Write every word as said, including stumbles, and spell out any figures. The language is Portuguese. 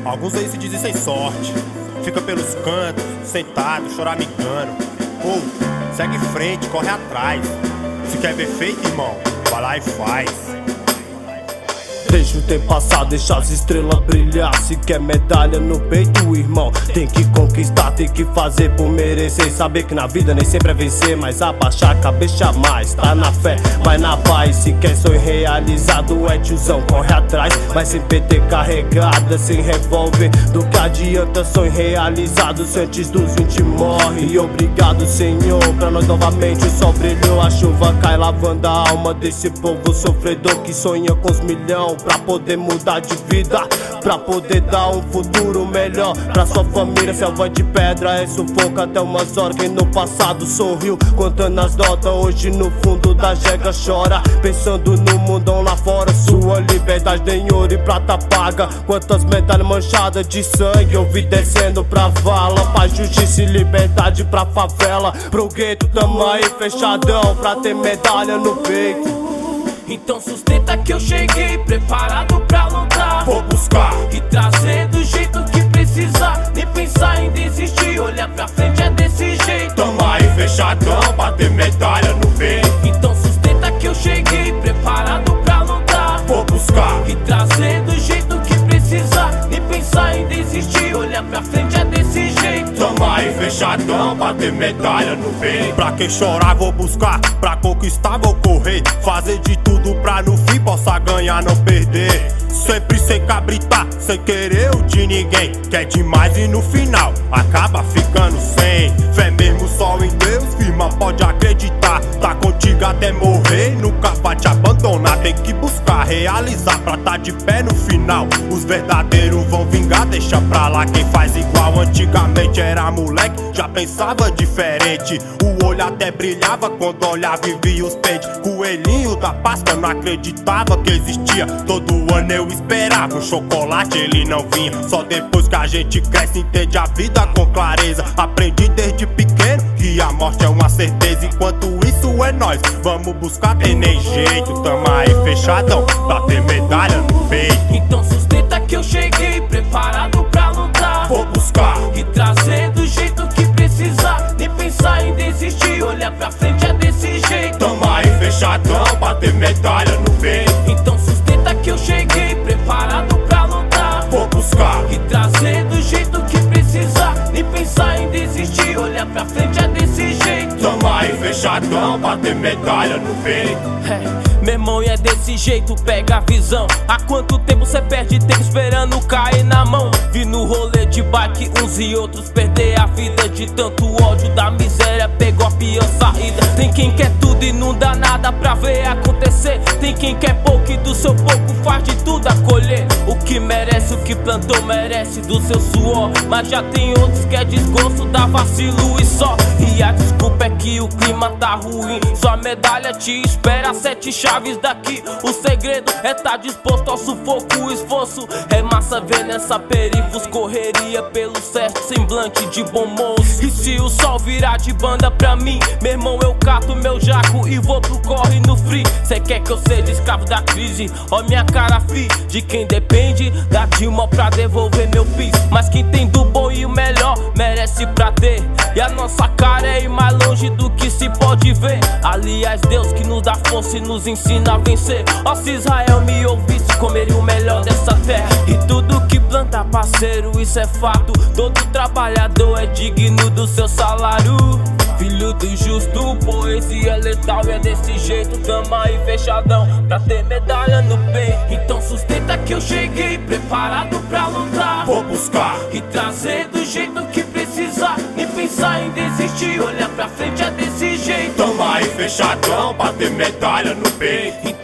Alguns aí se dizem sem sorte, fica pelos cantos, sentado, choramingando. Ou, segue em frente, corre atrás. Se quer ver feito, irmão, vai lá e faz. Deixa o tempo passar, deixa as estrelas brilhar. Se quer medalha no peito, irmão, tem que conquistar, tem que fazer por merecer. Saber que na vida nem sempre é vencer, mas abaixar a cabeça jamais. Tá na fé, vai na paz. Se quer sonho realizado, é tiozão, corre atrás. Mas sem P T carregada, sem revólver, do que adianta sonho realizado se antes dos vinte morre. E obrigado, Senhor, pra nós novamente o sol brilhou. A chuva cai lavando a alma desse povo sofredor que sonha com os milhão pra poder mudar de vida, pra poder dar um futuro melhor pra sua família. Selva de pedra é sufoco até umas horas. Quem no passado sorriu contando as notas, hoje no fundo da jega chora, pensando no mundão lá fora. Sua liberdade tem ouro e prata paga. Quantas medalhas manchadas de sangue eu vi descendo pra vala. Paz, justiça e liberdade pra favela, pro gueto tamo aí fechadão pra ter medalha no peito. Então sustenta que eu cheguei preparado pra lutar. Vou buscar e trazer do jeito que precisar. Nem pensar em desistir, olhar pra frente é desse jeito. Tamo aí fechadão pra ter medalha no peito. Então sustenta que eu cheguei preparado pra lutar. Vou buscar e trazer do jeito que precisar. Nem pensar em desistir, olhar pra frente é desse jeito. Tamo aí fechadão pra ter medalha no peito. Pra quem chorar vou buscar, pra conquistar vou correr. Fazer de tudo pra no fim possa ganhar, não perder. Sempre sem cabritar, sem querer o de ninguém. Quer demais e no final acaba ficando sem. Fé mesmo só em Deus, firma, pode acreditar. Tá contigo até morrer, nunca vai te abandonar. Tem que buscar, realizar pra tá de pé no final. Os verdadeiros vão vingar, deixa pra lá. Quem faz igual antigamente era moleque, já pensava diferente. O olho até brilhava quando olhava e via os peitos. Coelhinho da Páscoa não acreditava que existia. Todo ano eu esperava um chocolate, ele não vinha. Só depois que a gente cresce entende a vida com clareza. Aprendi desde pequeno que a morte é uma certeza. Enquanto isso é nós, vamos buscar, tem nem jeito. Tamo aí fechadão pra ter medalha no peito. Então sustenta que eu cheguei preparado pra lutar. Vou buscar e trazer do jeito que precisar. Nem pensar em desistir, olhar pra frente é desse jeito. Tamo aí fechadão pra ter medalha no peito. Então sustenta que eu cheguei preparado pra lutar. Vou buscar e trazer do jeito que precisar. Nem pensar em desistir, olhar pra frente é desse jeito. Tamo aí fechadão pra ter medalha no peito. É, meu irmão, e é desse jeito, pega a visão. Há quanto tempo cê perde tempo esperando cair na mão? Vi no rolê de bike uns e outros perder a vida de tanto ódio da miséria, pegou a pior saída. Tem quem quer tudo e não dá nada pra ver acontecer. Tem quem quer pouco e do seu pouco faz de tudo acolher. O que merece, o que plantou merece do seu suor. Mas já tem outros que é desgosto, dá vacilo e só. E a desculpa é que o clima tá ruim, só a medalha te espera, sete chaves daqui. O segredo é tá disposto ao sufoco, o esforço. É massa ver nessa perifos correria pelo certo semblante de bom moço. E se o sol virar de banda pra mim, meu irmão, eu cato meu jaco e vou pro corre no free. Cê quer que eu seja escravo da crise? Ó minha cara, fi, de quem depende da Dilma pra devolver meu pis. Mas quem tem do bom e o melhor merece pra ter. E a nossa cara é ir mais longe do que se pode ver. Aliás, Deus que nos dá força e nos ensina a vencer. Ó, se Israel me ouvisse, comeria o melhor dessa terra. E tudo que planta, parceiro, isso é fato. Todo trabalhador é digno do seu salário. Filho do justo, poesia letal, e é desse jeito, tamo aí fechadão pra ter medalha no peito. Então sustenta que eu cheguei preparado pra lutar. Vou buscar e trazer do jeito que precisar. Nem pensar em desistir, olhar pra frente é desse jeito. Tamo aí fechadão pra ter medalha no peito.